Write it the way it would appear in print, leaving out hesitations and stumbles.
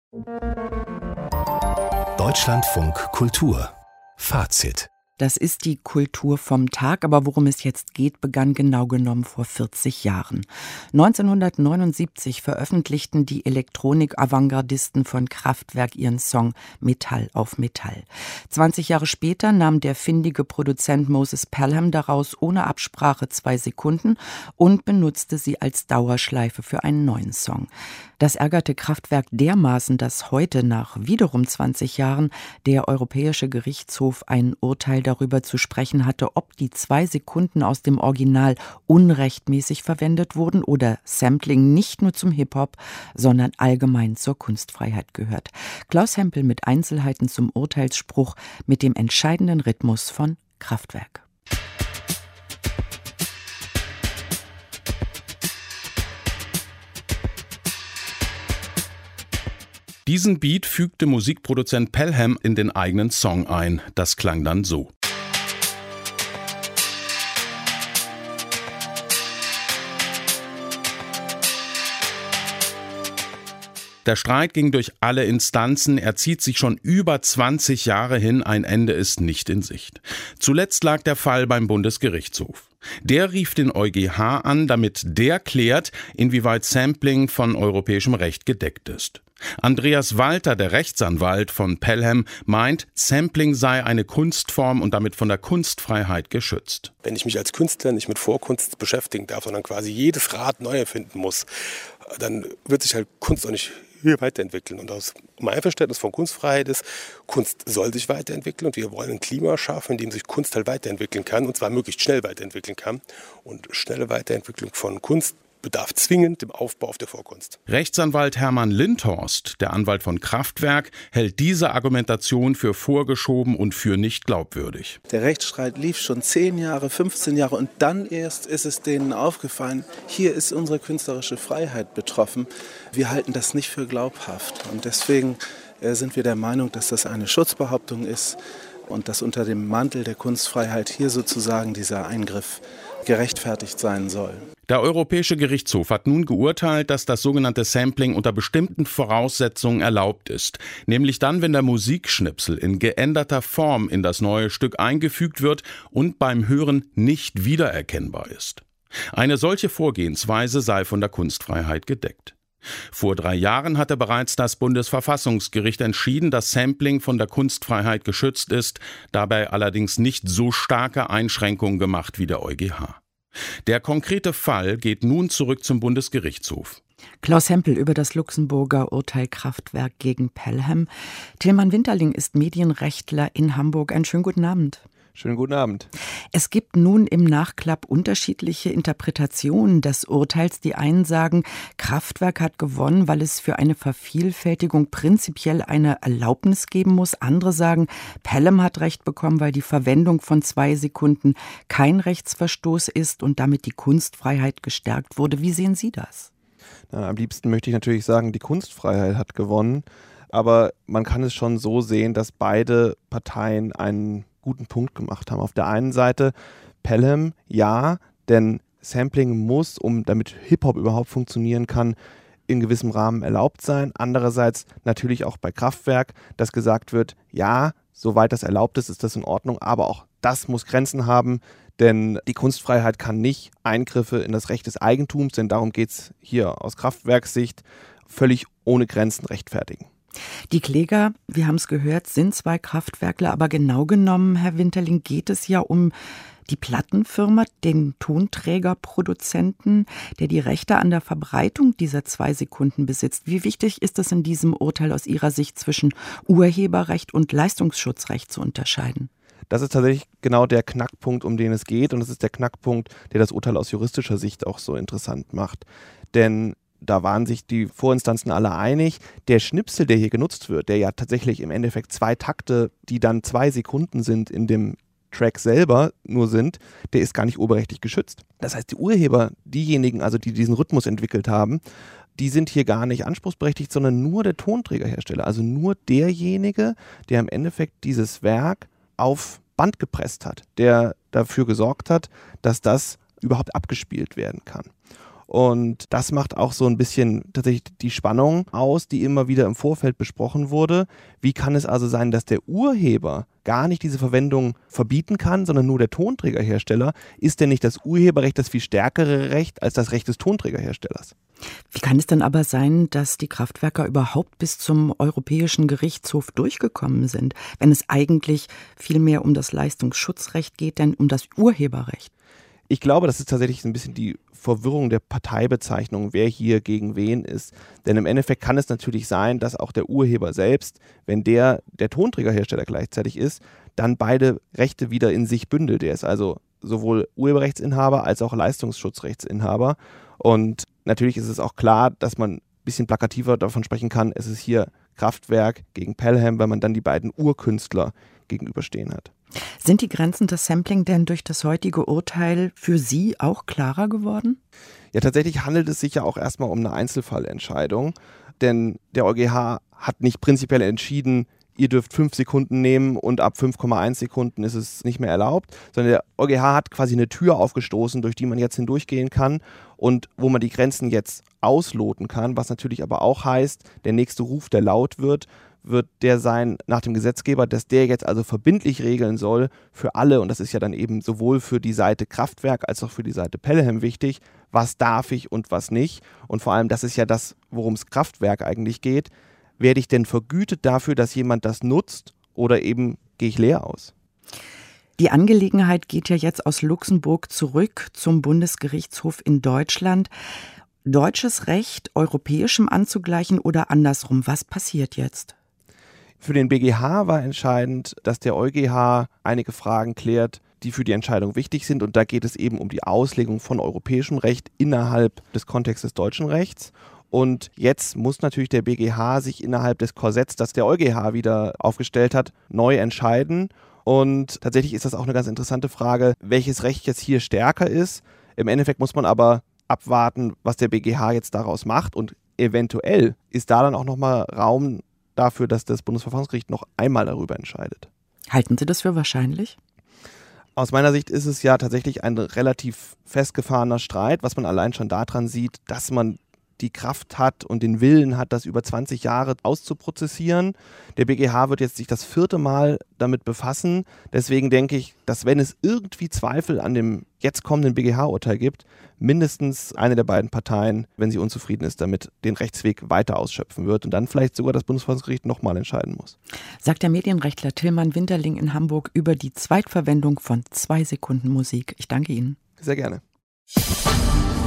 Deutschlandfunk Kultur Fazit. Das ist die Kultur vom Tag, aber worum es jetzt geht, begann genau genommen vor 40 Jahren. 1979 veröffentlichten die Elektronik-Avantgardisten von Kraftwerk ihren Song Metall auf Metall. 20 Jahre später nahm der findige Produzent Moses Pelham daraus ohne Absprache 2 Sekunden und benutzte sie als Dauerschleife für einen neuen Song. Das ärgerte Kraftwerk dermaßen, dass heute nach wiederum 20 Jahren der Europäische Gerichtshof ein Urteil darüber zu sprechen hatte, ob die 2 Sekunden aus dem Original unrechtmäßig verwendet wurden oder Sampling nicht nur zum Hip-Hop, sondern allgemein zur Kunstfreiheit gehört. Klaus Hempel mit Einzelheiten zum Urteilsspruch mit dem entscheidenden Rhythmus von Kraftwerk. Diesen Beat fügte Musikproduzent Pelham in den eigenen Song ein. Das klang dann so. Der Streit ging durch alle Instanzen, er zieht sich schon über 20 Jahre hin, ein Ende ist nicht in Sicht. Zuletzt lag der Fall beim Bundesgerichtshof. Der rief den EuGH an, damit der klärt, inwieweit Sampling von europäischem Recht gedeckt ist. Andreas Walter, der Rechtsanwalt von Pelham, meint, Sampling sei eine Kunstform und damit von der Kunstfreiheit geschützt. Wenn ich mich als Künstler nicht mit Vorkunst beschäftigen darf, sondern quasi jedes Rad neu erfinden muss, dann wird sich halt Kunst auch nicht hier weiterentwickeln. Und mein Verständnis von Kunstfreiheit ist, Kunst soll sich weiterentwickeln und wir wollen ein Klima schaffen, in dem sich Kunst halt weiterentwickeln kann und zwar möglichst schnell weiterentwickeln kann. Und schnelle Weiterentwicklung von Kunst bedarf zwingend dem Aufbau auf der Vorkunst. Rechtsanwalt Hermann Lindhorst, der Anwalt von Kraftwerk, hält diese Argumentation für vorgeschoben und für nicht glaubwürdig. Der Rechtsstreit lief schon 10 Jahre, 15 Jahre und dann erst ist es denen aufgefallen, hier ist unsere künstlerische Freiheit betroffen. Wir halten das nicht für glaubhaft und deswegen sind wir der Meinung, dass das eine Schutzbehauptung ist und dass unter dem Mantel der Kunstfreiheit hier sozusagen dieser Eingriff gerechtfertigt sein soll. Der Europäische Gerichtshof hat nun geurteilt, dass das sogenannte Sampling unter bestimmten Voraussetzungen erlaubt ist. Nämlich dann, wenn der Musikschnipsel in geänderter Form in das neue Stück eingefügt wird und beim Hören nicht wiedererkennbar ist. Eine solche Vorgehensweise sei von der Kunstfreiheit gedeckt. Vor 3 Jahren hatte bereits das Bundesverfassungsgericht entschieden, dass Sampling von der Kunstfreiheit geschützt ist, dabei allerdings nicht so starke Einschränkungen gemacht wie der EuGH. Der konkrete Fall geht nun zurück zum Bundesgerichtshof. Klaus Hempel über das Luxemburger Urteil Kraftwerk gegen Pelham. Tilman Winterling ist Medienrechtler in Hamburg. Einen schönen guten Abend. Schönen guten Abend. Es gibt nun im Nachklapp unterschiedliche Interpretationen des Urteils. Die einen sagen, Kraftwerk hat gewonnen, weil es für eine Vervielfältigung prinzipiell eine Erlaubnis geben muss. Andere sagen, Pelham hat Recht bekommen, weil die Verwendung von 2 Sekunden kein Rechtsverstoß ist und damit die Kunstfreiheit gestärkt wurde. Wie sehen Sie das? Am liebsten möchte ich natürlich sagen, die Kunstfreiheit hat gewonnen. Aber man kann es schon so sehen, dass beide Parteien einen guten Punkt gemacht haben. Auf der einen Seite Pelham, ja, denn Sampling muss, damit Hip-Hop überhaupt funktionieren kann, in gewissem Rahmen erlaubt sein. Andererseits natürlich auch bei Kraftwerk, dass gesagt wird, ja, soweit das erlaubt ist, ist das in Ordnung, aber auch das muss Grenzen haben, denn die Kunstfreiheit kann nicht Eingriffe in das Recht des Eigentums, denn darum geht es hier aus Kraftwerkssicht, völlig ohne Grenzen rechtfertigen. Die Kläger, wir haben es gehört, sind 2 Kraftwerkler, aber genau genommen, Herr Winterling, geht es ja um die Plattenfirma, den Tonträgerproduzenten, der die Rechte an der Verbreitung dieser 2 Sekunden besitzt. Wie wichtig ist es in diesem Urteil aus Ihrer Sicht zwischen Urheberrecht und Leistungsschutzrecht zu unterscheiden? Das ist tatsächlich genau der Knackpunkt, um den es geht und das ist der Knackpunkt, der das Urteil aus juristischer Sicht auch so interessant macht. Denn da waren sich die Vorinstanzen alle einig, der Schnipsel, der hier genutzt wird, der ja tatsächlich im Endeffekt 2 Takte, die dann 2 Sekunden sind, in dem Track selber nur sind, der ist gar nicht urheberrechtlich geschützt. Das heißt, die Urheber, diejenigen, also die diesen Rhythmus entwickelt haben, die sind hier gar nicht anspruchsberechtigt, sondern nur der Tonträgerhersteller, also nur derjenige, der im Endeffekt dieses Werk auf Band gepresst hat, der dafür gesorgt hat, dass das überhaupt abgespielt werden kann. Und das macht auch so ein bisschen tatsächlich die Spannung aus, die immer wieder im Vorfeld besprochen wurde. Wie kann es also sein, dass der Urheber gar nicht diese Verwendung verbieten kann, sondern nur der Tonträgerhersteller? Ist denn nicht das Urheberrecht das viel stärkere Recht als das Recht des Tonträgerherstellers? Wie kann es denn aber sein, dass die Kraftwerker überhaupt bis zum Europäischen Gerichtshof durchgekommen sind, wenn es eigentlich viel mehr um das Leistungsschutzrecht geht, denn um das Urheberrecht? Ich glaube, das ist tatsächlich ein bisschen die Verwirrung der Parteibezeichnung, wer hier gegen wen ist. Denn im Endeffekt kann es natürlich sein, dass auch der Urheber selbst, wenn der Tonträgerhersteller gleichzeitig ist, dann beide Rechte wieder in sich bündelt. Der ist also sowohl Urheberrechtsinhaber als auch Leistungsschutzrechtsinhaber. Und natürlich ist es auch klar, dass man ein bisschen plakativer davon sprechen kann, es ist hier Kraftwerk gegen Pelham, weil man dann die beiden Urkünstler gegenüberstehen hat. Sind die Grenzen des Sampling denn durch das heutige Urteil für Sie auch klarer geworden? Ja, tatsächlich handelt es sich ja auch erstmal um eine Einzelfallentscheidung, denn der EuGH hat nicht prinzipiell entschieden, ihr dürft 5 Sekunden nehmen und ab 5,1 Sekunden ist es nicht mehr erlaubt, sondern der EuGH hat quasi eine Tür aufgestoßen, durch die man jetzt hindurchgehen kann und wo man die Grenzen jetzt ausloten kann, was natürlich aber auch heißt, der nächste Ruf, der laut wird der sein nach dem Gesetzgeber, dass der jetzt also verbindlich regeln soll für alle, und das ist ja dann eben sowohl für die Seite Kraftwerk als auch für die Seite Pelham wichtig, was darf ich und was nicht. Und vor allem, das ist ja das, worum es Kraftwerk eigentlich geht. Werde ich denn vergütet dafür, dass jemand das nutzt, oder eben gehe ich leer aus? Die Angelegenheit geht ja jetzt aus Luxemburg zurück zum Bundesgerichtshof in Deutschland. Deutsches Recht europäischem anzugleichen oder andersrum? Was passiert jetzt? Für den BGH war entscheidend, dass der EuGH einige Fragen klärt, die für die Entscheidung wichtig sind. Und da geht es eben um die Auslegung von europäischem Recht innerhalb des Kontextes deutschen Rechts. Und jetzt muss natürlich der BGH sich innerhalb des Korsetts, das der EuGH wieder aufgestellt hat, neu entscheiden. Und tatsächlich ist das auch eine ganz interessante Frage, welches Recht jetzt hier stärker ist. Im Endeffekt muss man aber abwarten, was der BGH jetzt daraus macht. Und eventuell ist da dann auch nochmal Raum dafür, dass das Bundesverfassungsgericht noch einmal darüber entscheidet. Halten Sie das für wahrscheinlich? Aus meiner Sicht ist es ja tatsächlich ein relativ festgefahrener Streit, was man allein schon daran sieht, dass man die Kraft hat und den Willen hat, das über 20 Jahre auszuprozessieren. Der BGH wird jetzt sich das 4. Mal damit befassen. Deswegen denke ich, dass wenn es irgendwie Zweifel an dem jetzt kommenden BGH-Urteil gibt, mindestens eine der beiden Parteien, wenn sie unzufrieden ist, damit den Rechtsweg weiter ausschöpfen wird und dann vielleicht sogar das Bundesverfassungsgericht nochmal entscheiden muss. Sagt der Medienrechtler Tillmann Winterling in Hamburg über die Zweitverwendung von 2 Sekunden Musik. Ich danke Ihnen. Sehr gerne.